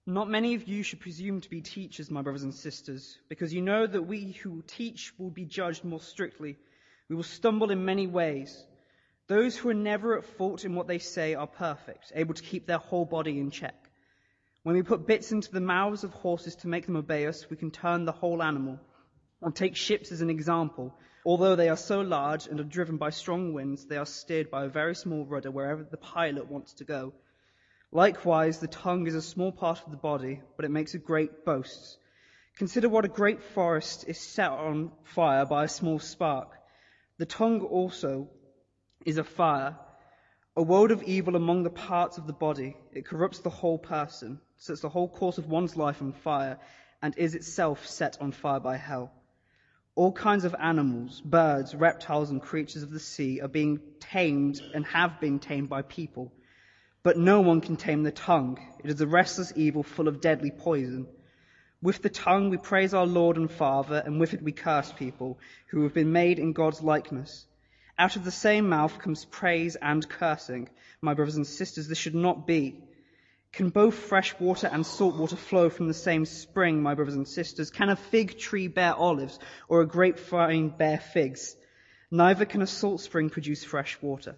Not many of you should presume to be teachers, my brothers and sisters, because you know that we who teach will be judged more strictly. We will stumble in many ways. Those who are never at fault in what they say are perfect, able to keep their whole body in check. When we put bits into the mouths of horses to make them obey us, we can turn the whole animal. Or take ships as an example. Although they are so large and are driven by strong winds, they are steered by a very small rudder wherever the pilot wants to go. Likewise, the tongue is a small part of the body, but it makes a great boast. Consider what a great forest is set on fire by a small spark. The tongue also is a fire, a world of evil among the parts of the body. It corrupts the whole person, sets the whole course of one's life on fire, and is itself set on fire by hell. All kinds of animals, birds, reptiles, and creatures of the sea are being tamed and have been tamed by people. But no one can tame the tongue. It is a restless evil full of deadly poison. With the tongue we praise our Lord and Father, and with it we curse people who have been made in God's likeness. Out of the same mouth comes praise and cursing. My brothers and sisters, this should not be. Can both fresh water and salt water flow from the same spring, my brothers and sisters? Can a fig tree bear olives, or a grapevine bear figs? Neither can a salt spring produce fresh water.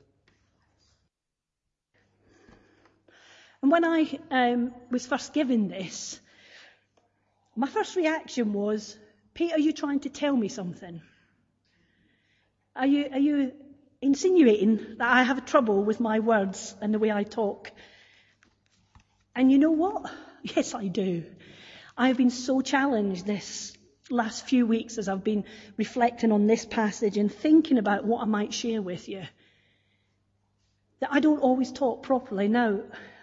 And when I was first given this, my first reaction was, Pete, are you trying to tell me something? Are you insinuating that I have trouble with my words and the way I talk? And you know what? Yes, I do. I've been so challenged this last few weeks as I've been reflecting on this passage and thinking about what I might share with you, that I don't always talk properly. Now,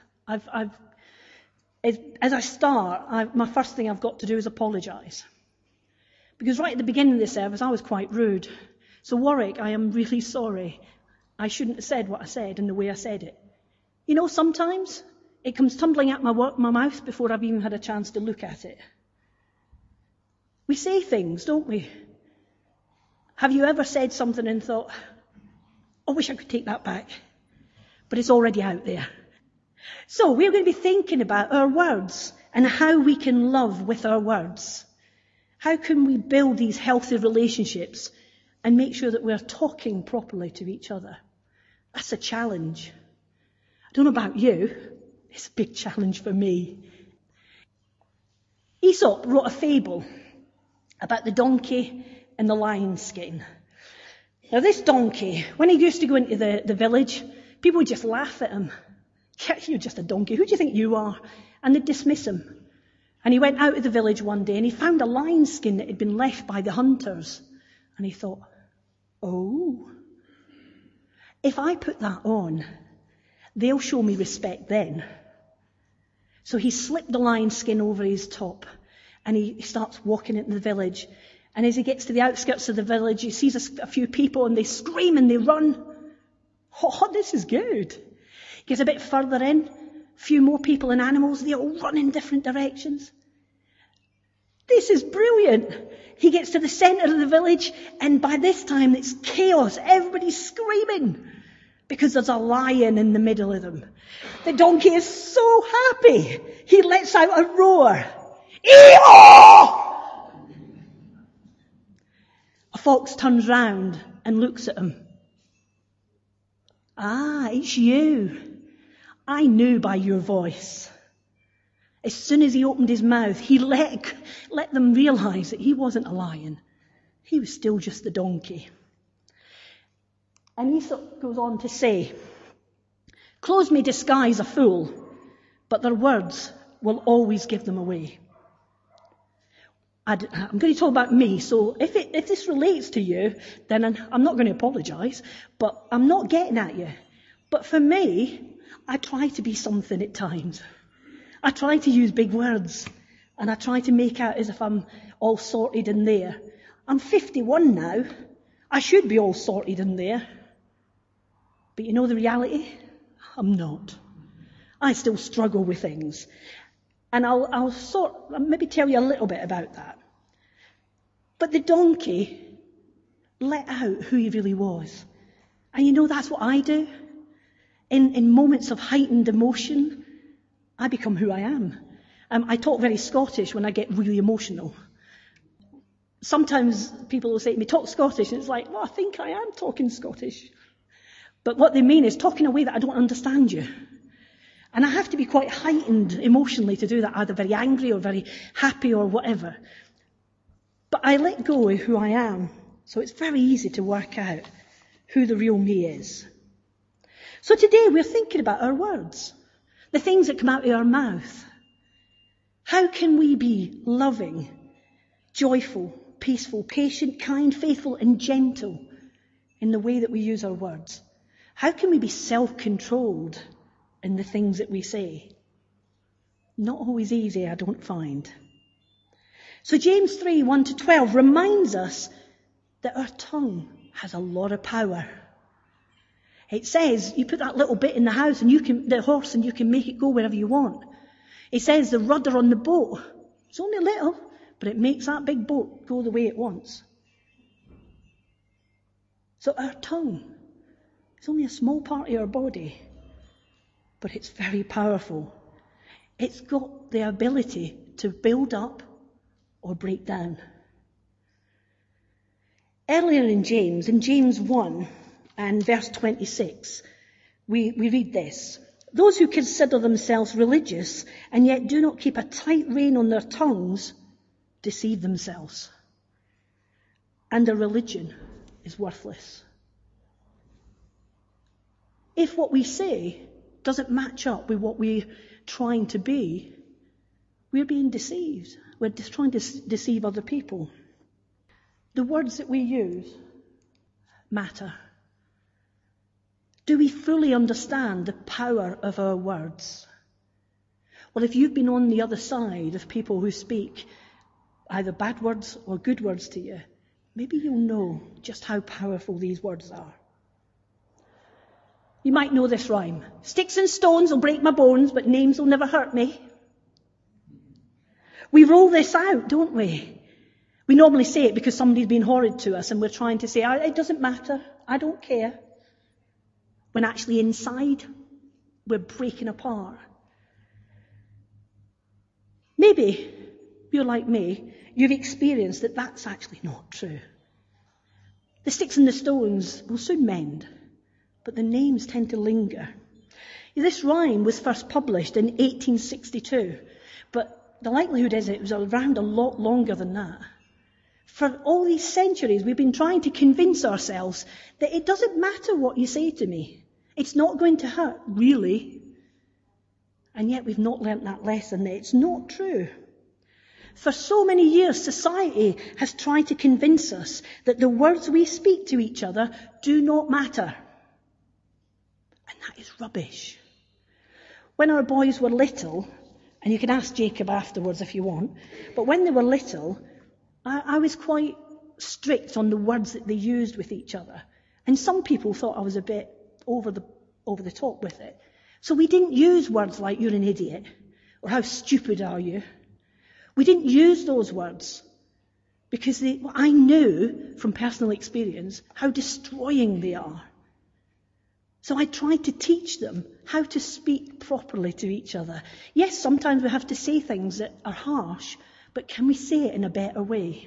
as I start, my first thing I've got to do is apologise. Because right at the beginning of the service, I was quite rude. So Warwick, I am really sorry. I shouldn't have said what I said and the way I said it. You know, sometimes it comes tumbling out my mouth before I've even had a chance to look at it. We say things, don't we? Have you ever said something and thought, I wish I could take that back? But it's already out there. So we're going to be thinking about our words and how we can love with our words. How can we build these healthy relationships and make sure that we're talking properly to each other? That's a challenge. I don't know about you. It's a big challenge for me. Aesop wrote a fable about the donkey and the lion's skin. Now this donkey, when he used to go into the village, people would just laugh at him. Yeah, you're just a donkey. Who do you think you are? And they'd dismiss him. And he went out of the village one day and he found a lion's skin that had been left by the hunters. And he thought, oh, if I put that on, they'll show me respect then. So he slipped the lion skin over his top and he starts walking into the village. And as he gets to the outskirts of the village, he sees a few people and they scream and they run. Oh, this is good. He gets a bit further in, a few more people and animals, they all run in different directions. This is brilliant. He gets to the centre of the village and by this time it's chaos. Everybody's screaming because there's a lion in the middle of them. The donkey is so happy. He lets out a roar. Ee-haw! A fox turns round and looks at him. Ah, it's you. I knew by your voice. As soon as he opened his mouth, he let them realise that he wasn't a lion. He was still just the donkey. And Aesop goes on to say, clothes may disguise a fool, but their words will always give them away. I'm going to talk about me, so if this relates to you, then I'm not going to apologise, but I'm not getting at you. But for me, I try to be something at times. I try to use big words, and I try to make out as if I'm all sorted in there. I'm 51 now. I should be all sorted in there. But you know the reality? I'm not. I still struggle with things. And I'll maybe tell you a little bit about that. But the donkey let out who he really was. And you know that's what I do. In moments of heightened emotion, I become who I am. I talk very Scottish when I get really emotional. Sometimes people will say to me, talk Scottish, and it's like, well, I think I am talking Scottish. But what they mean is talking a way that I don't understand you. And I have to be quite heightened emotionally to do that, either very angry or very happy or whatever. But I let go of who I am, so it's very easy to work out who the real me is. So today we're thinking about our words, the things that come out of our mouth. How can we be loving, joyful, peaceful, patient, kind, faithful, and gentle in the way that we use our words? How can we be self-controlled in the things that we say? Not always easy, I don't find. So James 3, 1-12 reminds us that our tongue has a lot of power. It says you put that little bit in the house and the horse, and you can make it go wherever you want. It says the rudder on the boat, it's only a little, but it makes that big boat go the way it wants. So our tongue, it's only a small part of our body, but it's very powerful. It's got the ability to build up or break down. Earlier in James 1 and verse 26, we read this. Those who consider themselves religious and yet do not keep a tight rein on their tongues deceive themselves. And their religion is worthless. If what we say doesn't match up with what we're trying to be, we're being deceived. We're just trying to deceive other people. The words that we use matter. Do we fully understand the power of our words? Well, if you've been on the other side of people who speak either bad words or good words to you, maybe you'll know just how powerful these words are. You might know this rhyme. Sticks and stones will break my bones, but names will never hurt me. We roll this out, don't we? We normally say it because somebody's been horrid to us and we're trying to say, it doesn't matter, I don't care. When actually inside, we're breaking apart. Maybe you're like me, you've experienced that that's actually not true. The sticks and the stones will soon mend, but the names tend to linger. This rhyme was first published in 1862, but the likelihood is it was around a lot longer than that. For all these centuries, we've been trying to convince ourselves that it doesn't matter what you say to me. It's not going to hurt, really. And yet we've not learnt that lesson, that it's not true. For so many years, society has tried to convince us that the words we speak to each other do not matter. And that is rubbish. When our boys were little, and you can ask Jacob afterwards if you want, but when they were little, I was quite strict on the words that they used with each other. And some people thought I was a bit over the top with it. So we didn't use words like you're an idiot or how stupid are you. We didn't use those words because I knew from personal experience how destroying they are. So I tried to teach them how to speak properly to each other. Yes, sometimes we have to say things that are harsh, but can we say it in a better way?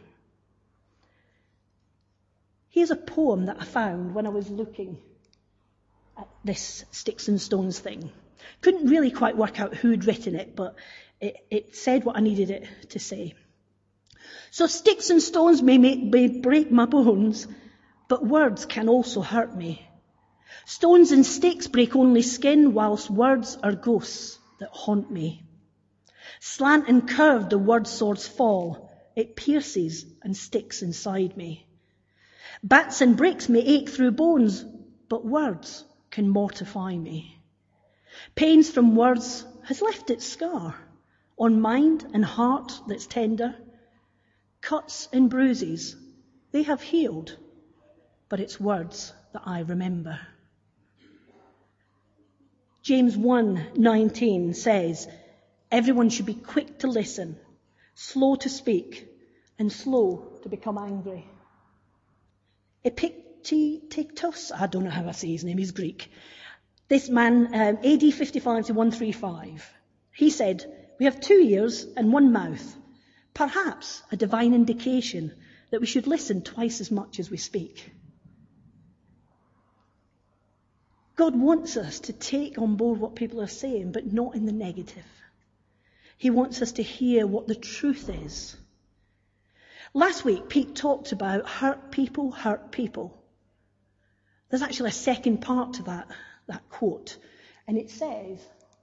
Here's a poem that I found when I was looking at this sticks and stones thing. Couldn't really quite work out who'd written it, but it said what I needed it to say. So sticks and stones may break my bones, but words can also hurt me. Stones and sticks break only skin, whilst words are ghosts that haunt me. Slant and curved the word swords fall, it pierces and sticks inside me. Bats and bricks may ache through bones, but words can mortify me. Pains from words has left its scar on mind and heart that's tender. Cuts and bruises, they have healed, but it's words that I remember. James 1:19 says, everyone should be quick to listen, slow to speak, and slow to become angry. Epictetus, I don't know how I say his name, he's Greek. This man, AD 55 to 135, he said, we have 2 ears and 1 mouth, perhaps a divine indication that we should listen twice as much as we speak. God wants us to take on board what people are saying, but not in the negative. He wants us to hear what the truth is. Last week, Pete talked about hurt people hurt people. There's actually a second part to that quote, and it says,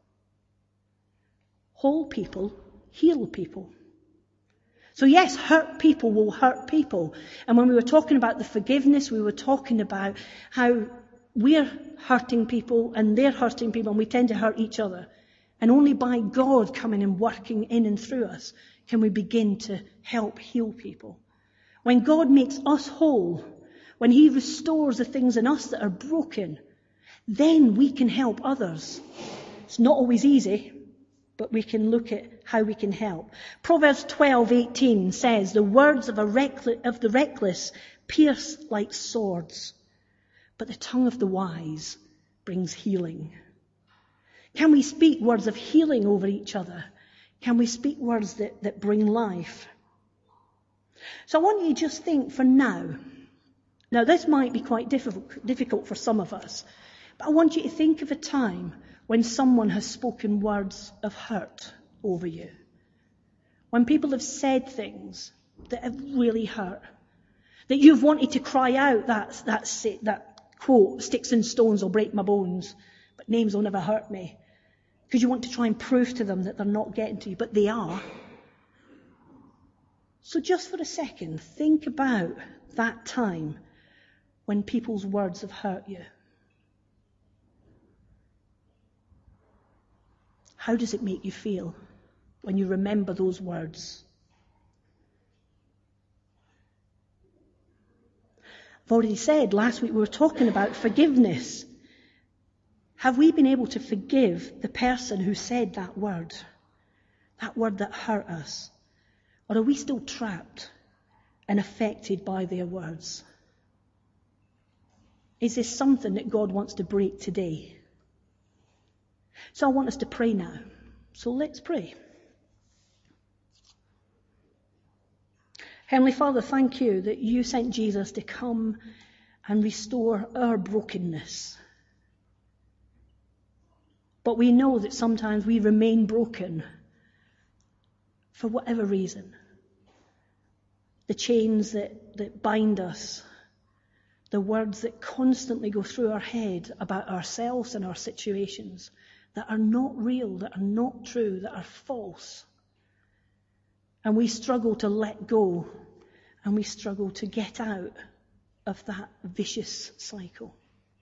whole people heal people. So yes, hurt people will hurt people. And when we were talking about the forgiveness, we were talking about how we're hurting people and they're hurting people and we tend to hurt each other. And only by God coming and working in and through us can we begin to help heal people. When God makes us whole, when he restores the things in us that are broken, then we can help others. It's not always easy, but we can look at how we can help. Proverbs 12:18 says, the words of the reckless pierce like swords, but the tongue of the wise brings healing. Can we speak words of healing over each other? Can we speak words that bring life? So I want you to just think for now. Now this might be quite difficult for some of us, but I want you to think of a time when someone has spoken words of hurt over you. When people have said things that have really hurt. That you've wanted to cry out that quote, sticks and stones will break my bones, but names will never hurt me. Because you want to try and prove to them that they're not getting to you, but they are. So just for a second, think about that time when people's words have hurt you. How does it make you feel when you remember those words? I've already said last week we were talking about forgiveness. Have we been able to forgive the person who said that word that hurt us? Or are we still trapped and affected by their words? Is this something that God wants to break today? So I want us to pray now. So let's pray. Heavenly Father, thank you that you sent Jesus to come and restore our brokenness. But we know that sometimes we remain broken for whatever reason. The chains that bind us, the words that constantly go through our head about ourselves and our situations that are not real, that are not true, that are false. And we struggle to let go, and we struggle to get out of that vicious cycle.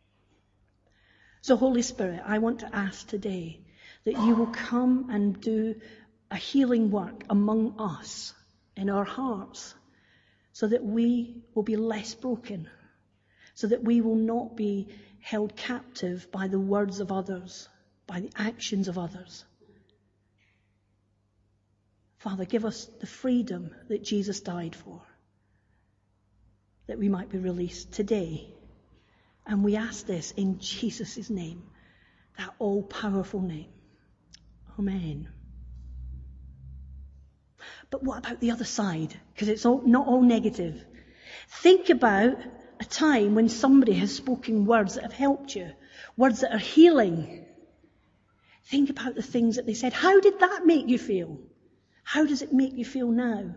So Holy Spirit, I want to ask today that you will come and do a healing work among us in our hearts so that we will be less broken, so that we will not be held captive by the words of others, by the actions of others. Father, give us the freedom that Jesus died for, that we might be released today. And we ask this in Jesus' name, that all-powerful name. Amen. But what about the other side? Because it's not all negative. Think about a time when somebody has spoken words that have helped you, words that are healing. Think about the things that they said. How did that make you feel? How does it make you feel now?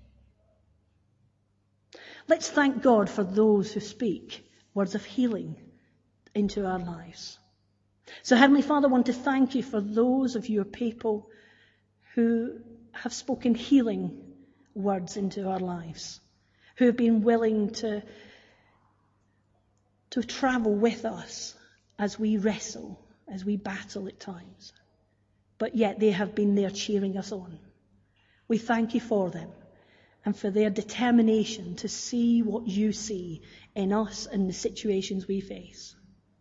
Let's thank God for those who speak words of healing into our lives. So Heavenly Father, I want to thank you for those of your people who have spoken healing words into our lives, who have been willing to travel with us as we wrestle, as we battle at times. But yet they have been there cheering us on. We thank you for them and for their determination to see what you see in us and the situations we face.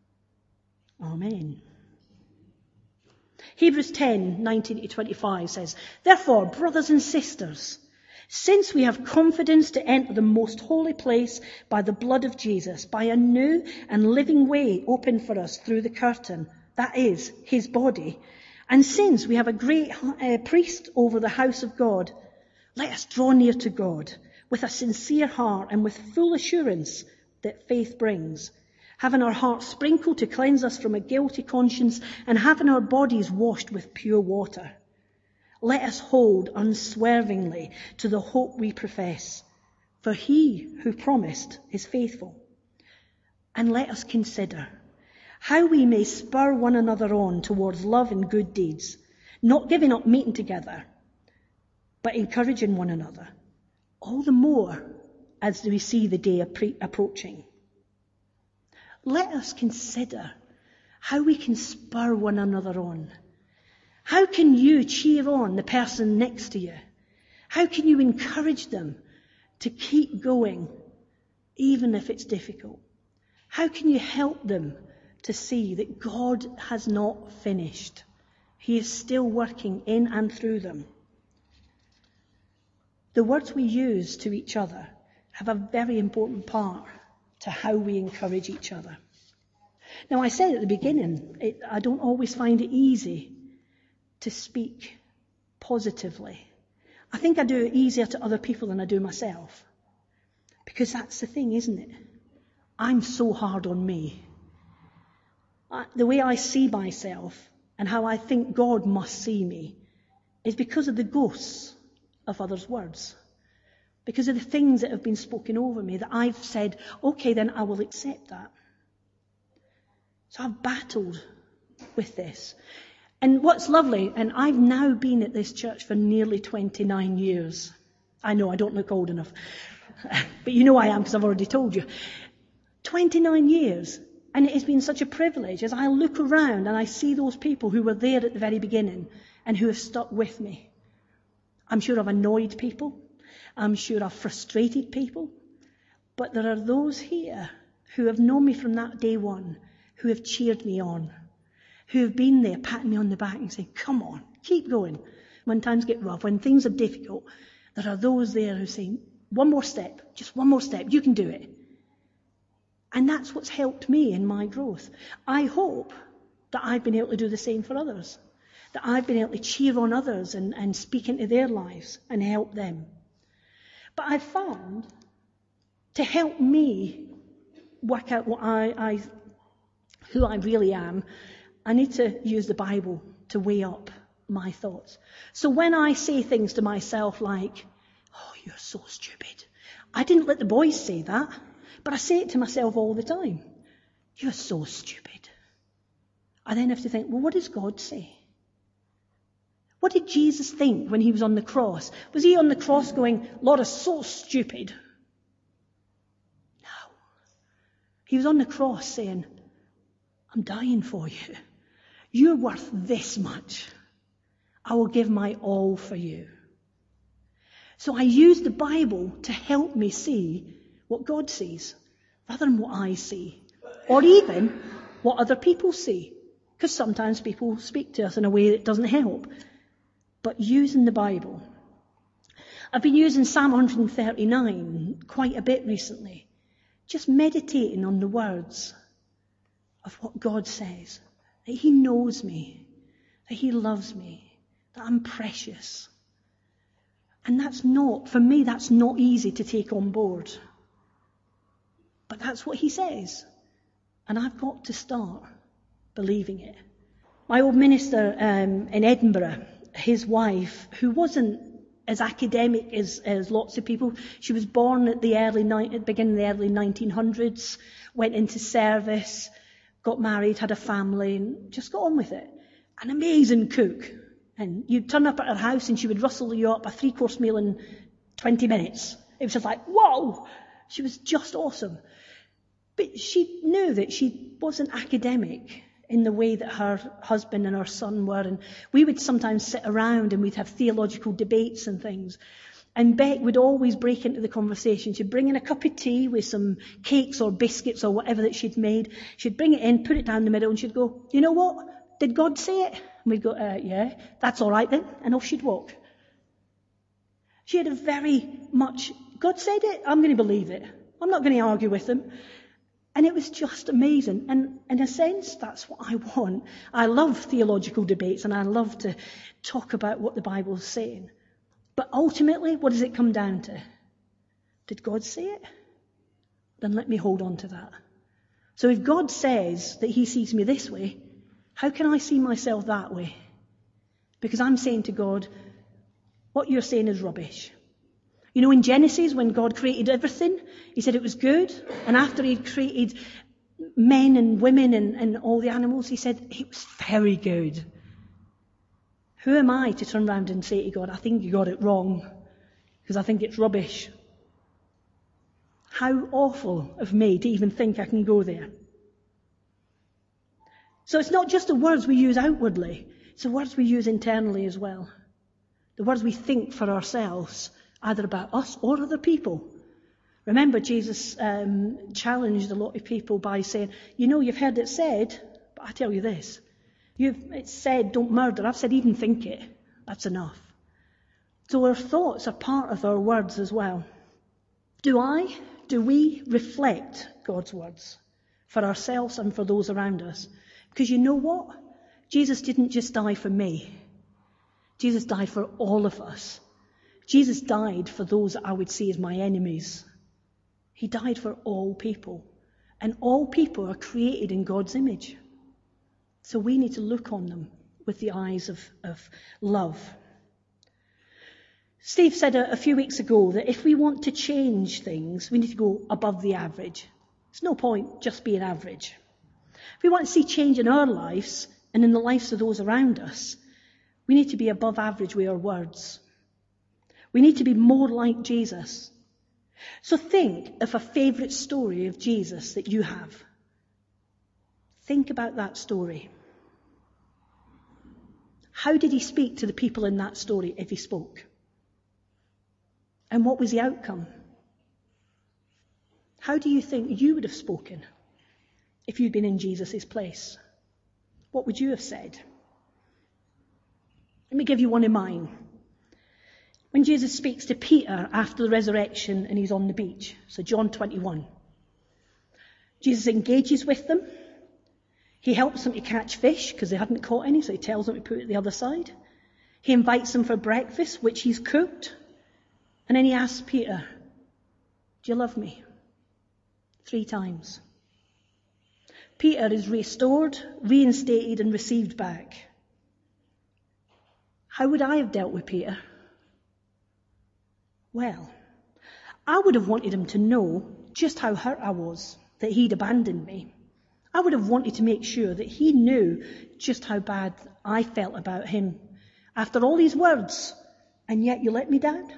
Amen. Hebrews 10:19-25 says, "Therefore, brothers and sisters, since we have confidence to enter the most holy place by the blood of Jesus, by a new and living way opened for us through the curtain, that is, his body, And since we have a great priest over the house of God, let us draw near to God with a sincere heart and with full assurance that faith brings, having our hearts sprinkled to cleanse us from a guilty conscience and having our bodies washed with pure water. Let us hold unswervingly to the hope we profess, for he who promised is faithful. And let us consider how we may spur one another on towards love and good deeds, not giving up meeting together, but encouraging one another, all the more as we see the day approaching. Let us consider how we can spur one another on. How can you cheer on the person next to you? How can you encourage them to keep going, even if it's difficult? How can you help them to see that God has not finished? He is still working in and through them. The words we use to each other have a very important part to how we encourage each other. Now, I said at the beginning, I don't always find it easy to speak positively. I think I do it easier to other people than I do myself. Because that's the thing, isn't it? I'm so hard on me. The way I see myself and how I think God must see me is because of the ghosts of others' words. Because of the things that have been spoken over me that I've said, okay, then I will accept that. So I've battled with this. And what's lovely, and I've now been at this church for nearly 29 years. I know I don't look old enough, but you know I am because I've already told you. 29 years. And it has been such a privilege as I look around and I see those people who were there at the very beginning and who have stuck with me. I'm sure I've annoyed people. I'm sure I've frustrated people. But there are those here who have known me from that day one, who have cheered me on, who have been there patting me on the back and saying, come on, keep going. When times get rough, when things are difficult, there are those there who say, one more step, just one more step, you can do it. And that's what's helped me in my growth. I hope that I've been able to do the same for others, that I've been able to cheer on others and speak into their lives and help them. But I've found to help me work out what who I really am, I need to use the Bible to weigh up my thoughts. So when I say things to myself like, oh, you're so stupid. I didn't let the boys say that, but I say it to myself all the time. You're so stupid. I then have to think, well, what does God say? What did Jesus think when he was on the cross? Was he on the cross going, Lord, is so stupid? No. He was on the cross saying, I'm dying for you. You're worth this much. I will give my all for you. So I use the Bible to help me see what God sees, rather than what I see, or even what other people see. Because sometimes people speak to us in a way that doesn't help. But using the Bible. I've been using Psalm 139 quite a bit recently, just meditating on the words of what God says, that he knows me, that he loves me, that I'm precious. And for me, that's not easy to take on board. But that's what he says. And I've got to start believing it. My old minister in Edinburgh, his wife, who wasn't as academic as lots of people, she was born at the beginning of the early 1900s, went into service, got married, had a family, and just got on with it. An amazing cook. And you'd turn up at her house and she would rustle you up a 3-course meal in 20 minutes. It was just like, whoa! She was just awesome. But she knew that she wasn't academic in the way that her husband and her son were. And we would sometimes sit around and we'd have theological debates and things. And Beck would always break into the conversation. She'd bring in a cup of tea with some cakes or biscuits or whatever that she'd made. She'd bring it in, put it down the middle, and she'd go, you know what? Did God say it? And we'd go, yeah, that's all right then. And off she'd walk. She had a very much, God said it, I'm going to believe it. I'm not going to argue with him. And it was just amazing. And in a sense, that's what I want. I love theological debates and I love to talk about what the Bible's saying. But ultimately, what does it come down to? Did God say it? Then let me hold on to that. So if God says that he sees me this way, how can I see myself that way? Because I'm saying to God, what you're saying is rubbish. You know, in Genesis, when God created everything, he said it was good. And after he'd created men and women and all the animals, he said it was very good. Who am I to turn around and say to God, I think you got it wrong, because I think it's rubbish? How awful of me to even think I can go there. So it's not just the words we use outwardly, it's the words we use internally as well. The words we think for ourselves, either about us or other people. Remember, Jesus challenged a lot of people by saying, you know, you've heard it said, but I tell you this, it's said don't murder. I've said even think it. That's enough. So our thoughts are part of our words as well. Do we reflect God's words for ourselves and for those around us? Because you know what? Jesus didn't just die for me. Jesus died for all of us. Jesus died for those that I would see as my enemies. He died for all people. And all people are created in God's image. So we need to look on them with the eyes of love. Steve said a few weeks ago that if we want to change things, we need to go above the average. There's no point just being average. If we want to see change in our lives and in the lives of those around us, we need to be above average with our words. We need to be more like Jesus. So think of a favourite story of Jesus that you have. Think about that story. How did he speak to the people in that story if he spoke? And what was the outcome? How do you think you would have spoken if you'd been in Jesus' place? What would you have said? Let me give you one of mine. When Jesus speaks to Peter after the resurrection and he's on the beach, so John 21, Jesus engages with them. He helps them to catch fish because they hadn't caught any, so he tells them to put it the other side. He invites them for breakfast, which he's cooked. And then he asks Peter, do you love me? 3 times. Peter is restored, reinstated and received back. How would I have dealt with Peter? Well, I would have wanted him to know just how hurt I was that he'd abandoned me. I would have wanted to make sure that he knew just how bad I felt about him. After all these words, and yet you let me down?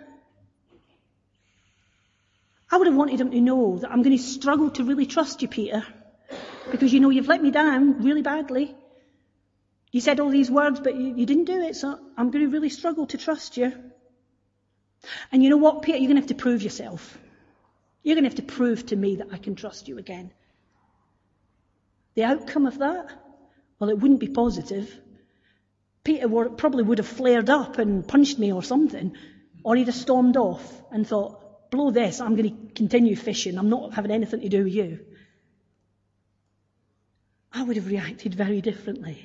I would have wanted him to know that I'm going to struggle to really trust you, Peter, because you know you've let me down really badly. You said all these words, but you didn't do it, so I'm going to really struggle to trust you. And you know what, Peter? You're going to have to prove yourself. You're going to have to prove to me that I can trust you again. The outcome of that? Well, it wouldn't be positive. Peter probably would have flared up and punched me or something, or he'd have stormed off and thought, blow this, I'm going to continue fishing. I'm not having anything to do with you. I would have reacted very differently.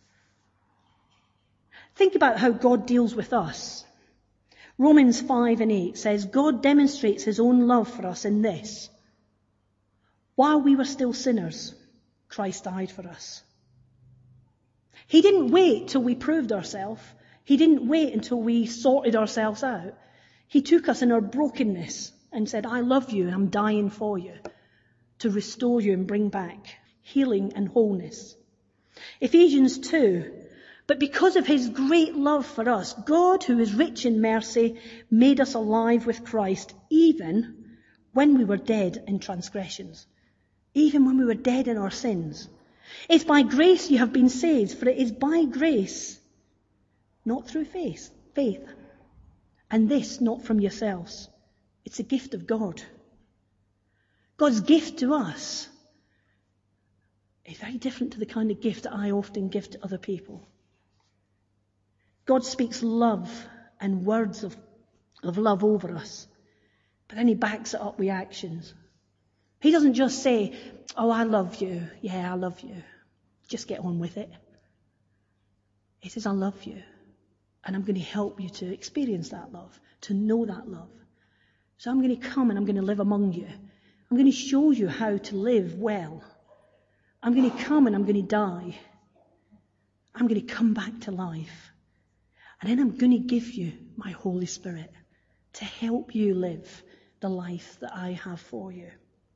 Think about how God deals with us. Romans 5:8 says, God demonstrates his own love for us in this. While we were still sinners, Christ died for us. He didn't wait till we proved ourselves. He didn't wait until we sorted ourselves out. He took us in our brokenness and said, I love you, I'm dying for you, to restore you and bring back healing and wholeness. Ephesians 2, but because of his great love for us, God, who is rich in mercy, made us alive with Christ, even when we were dead in transgressions, even when we were dead in our sins. It's by grace you have been saved, for it is by grace, not through faith, and this not from yourselves. It's a gift of God. God's gift to us is very different to the kind of gift that I often give to other people. God speaks love and words of love over us, but then he backs it up with actions. He doesn't just say, oh, I love you. Yeah, I love you. Just get on with it. He says, I love you. And I'm going to help you to experience that love, to know that love. So I'm going to come and I'm going to live among you. I'm going to show you how to live well. I'm going to come and I'm going to die. I'm going to come back to life. And then I'm going to give you my Holy Spirit to help you live the life that I have for you.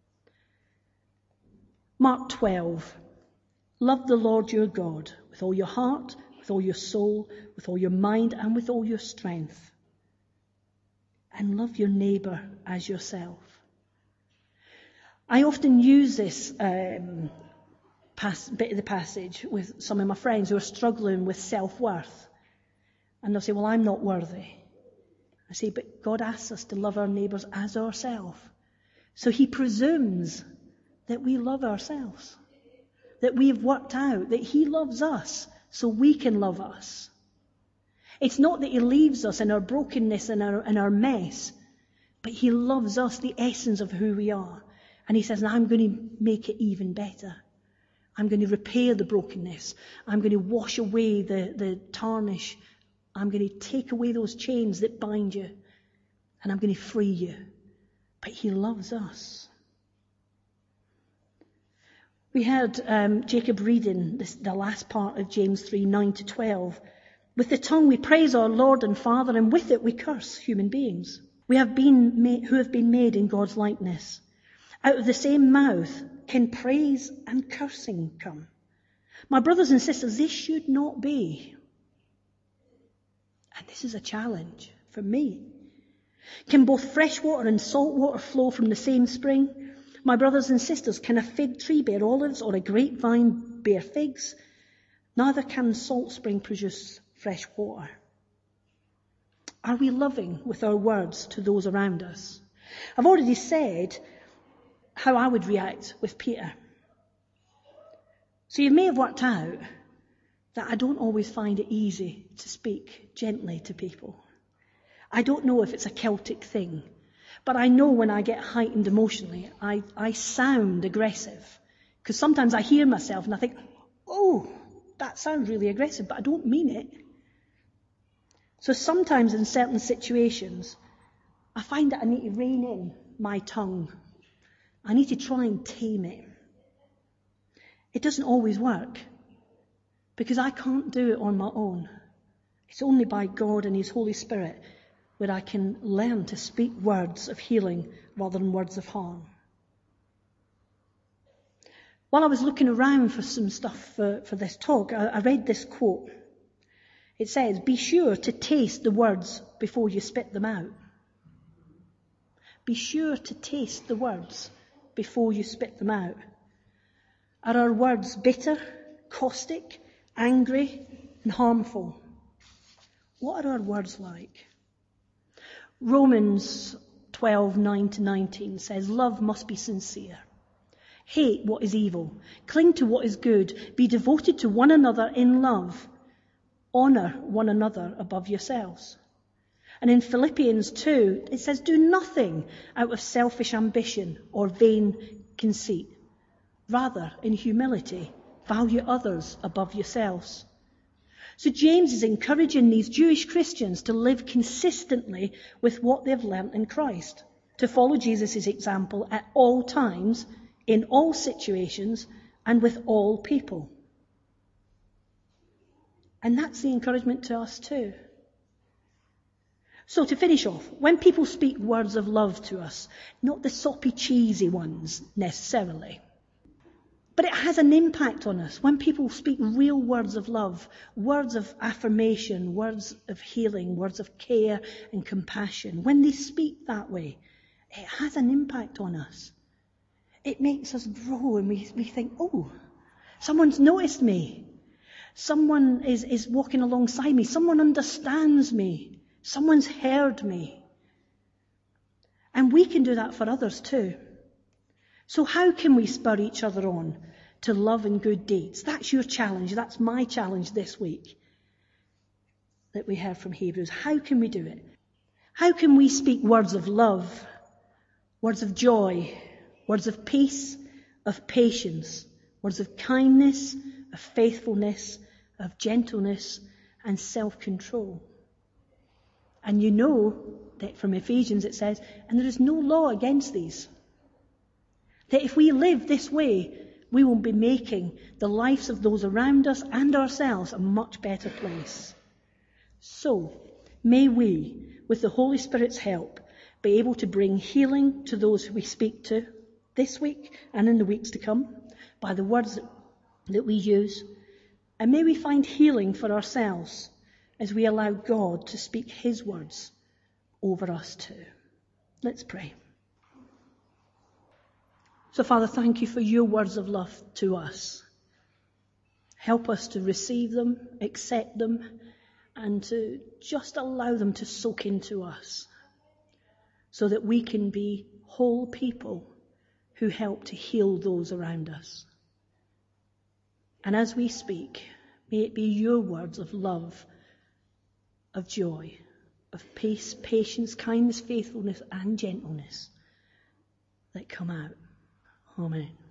Mark 12. Love the Lord your God with all your heart, with all your soul, with all your mind, and with all your strength. And love your neighbour as yourself. I often use this bit of the passage with some of my friends who are struggling with self-worth. And they'll say, well, I'm not worthy. I say, but God asks us to love our neighbours as ourselves. So he presumes that we love ourselves. That we have worked out that he loves us so we can love us. It's not that he leaves us in our brokenness and our mess, but he loves us, the essence of who we are. And he says, I'm going to make it even better. I'm going to repair the brokenness. I'm going to wash away the tarnish. I'm going to take away those chains that bind you. And I'm going to free you. But he loves us. We heard Jacob reading the last part of James 3, 9-12. With the tongue we praise our Lord and Father, and with it we curse human beings who have been made in God's likeness. Out of the same mouth can praise and cursing come. My brothers and sisters, this should not be. And this is a challenge for me. Can both fresh water and salt water flow from the same spring? My brothers and sisters, can a fig tree bear olives or a grapevine bear figs? Neither can salt spring produce fresh water. Are we loving with our words to those around us? I've already said how I would react with Peter. So you may have worked out that I don't always find it easy to speak gently to people. I don't know if it's a Celtic thing, but I know when I get heightened emotionally, I sound aggressive. Because sometimes I hear myself and I think, oh, that sounds really aggressive, but I don't mean it. So sometimes in certain situations, I find that I need to rein in my tongue. I need to try and tame it. It doesn't always work, because I can't do it on my own. It's only by God and his Holy Spirit where I can learn to speak words of healing rather than words of harm. While I was looking around for some stuff for this talk, I read this quote. It says, be sure to taste the words before you spit them out. Be sure to taste the words before you spit them out. Are our words bitter, caustic, angry, and harmful? What are our words like? Romans 12, 9-19 says, love must be sincere. Hate what is evil. Cling to what is good. Be devoted to one another in love. Honour one another above yourselves. And in Philippians 2, it says, do nothing out of selfish ambition or vain conceit. Rather, in humility, value others above yourselves. So James is encouraging these Jewish Christians to live consistently with what they've learnt in Christ, to follow Jesus' example at all times, in all situations, and with all people. And that's the encouragement to us too. So to finish off, when people speak words of love to us, not the soppy, cheesy ones necessarily, but it has an impact on us. When people speak real words of love, words of affirmation, words of healing, words of care and compassion, when they speak that way, it has an impact on us. It makes us grow and we think, oh, someone's noticed me. Someone is walking alongside me. Someone understands me. Someone's heard me. And we can do that for others too. So how can we spur each other on to love and good deeds? That's your challenge. That's my challenge this week that we heard from Hebrews. How can we do it? How can we speak words of love, words of joy, words of peace, of patience, words of kindness, of faithfulness, of gentleness, and self-control. And you know that from Ephesians it says, and there is no law against these. That if we live this way, we will be making the lives of those around us and ourselves a much better place. So, may we, with the Holy Spirit's help, be able to bring healing to those we speak to this week and in the weeks to come by the words that we use. And may we find healing for ourselves as we allow God to speak his words over us too. Let's pray. So, Father, thank you for your words of love to us. Help us to receive them, accept them, and to just allow them to soak into us so that we can be whole people who help to heal those around us. And as we speak, may it be your words of love, of joy, of peace, patience, kindness, faithfulness, and gentleness that come out. Amen.